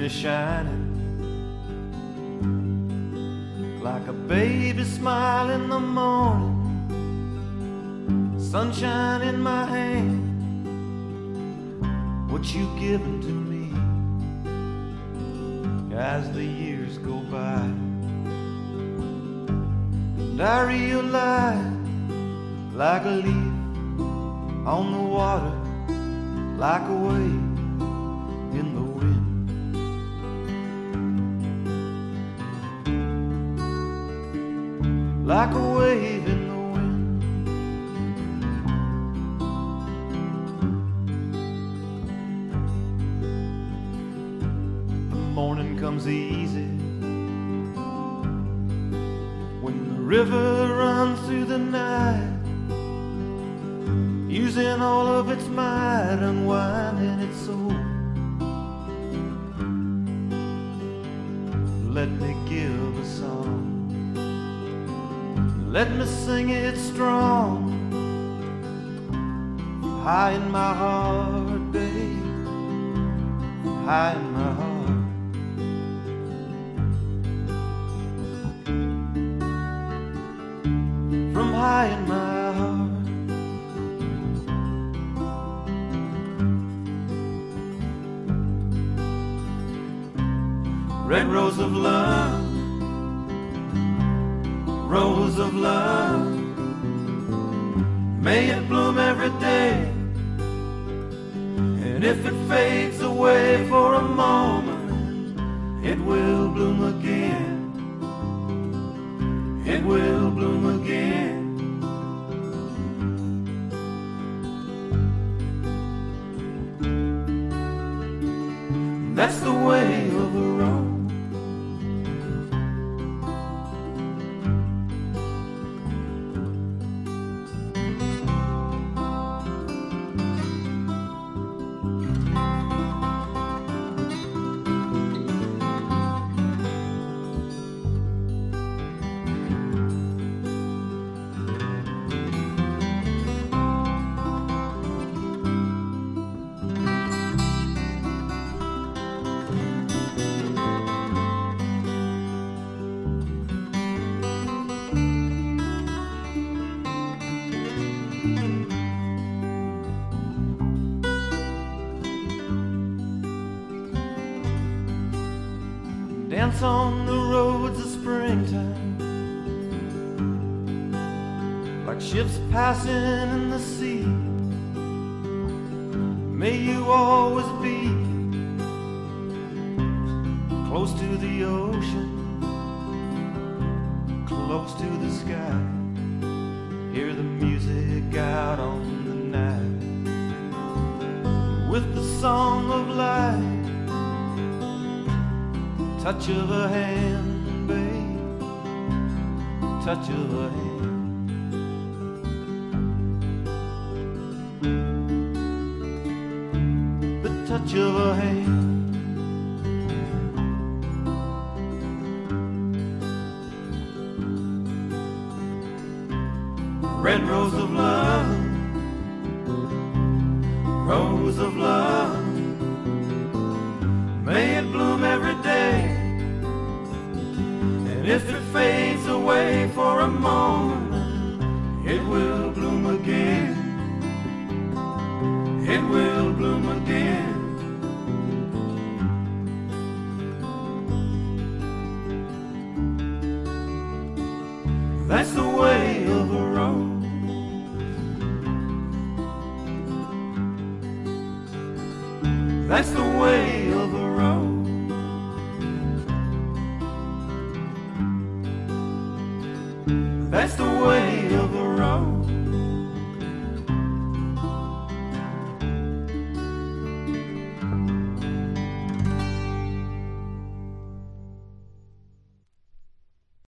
is shining like a baby smile in the morning, sunshine in my hand. What you given to me as the years go by, and I realize like a leaf on the water, like a wave in the wind, like a wave in the wind. The morning comes easy when the river runs through the night, using all of its might, unwinding its soul. Let me give a song, let me sing it strong, high in my heart, babe, high in my heart. From high in my heart. Red rose of love, rose of love, may it bloom every day. And if it fades away for a moment, it will bloom again. It will bloom again. That's the way of a rose. Dance on the roads of springtime, like ships passing in the sea. May you always be close to the ocean, close to the sky. Hear the music out on the night, with the song of life. Touch of a hand, babe, touch of a hand. The touch of a hand. Red rose of love, rose of love, may it bloom every day. And if it fades away for a moment, it will bloom again. It will bloom again. That's the way of a rose. That's the way of a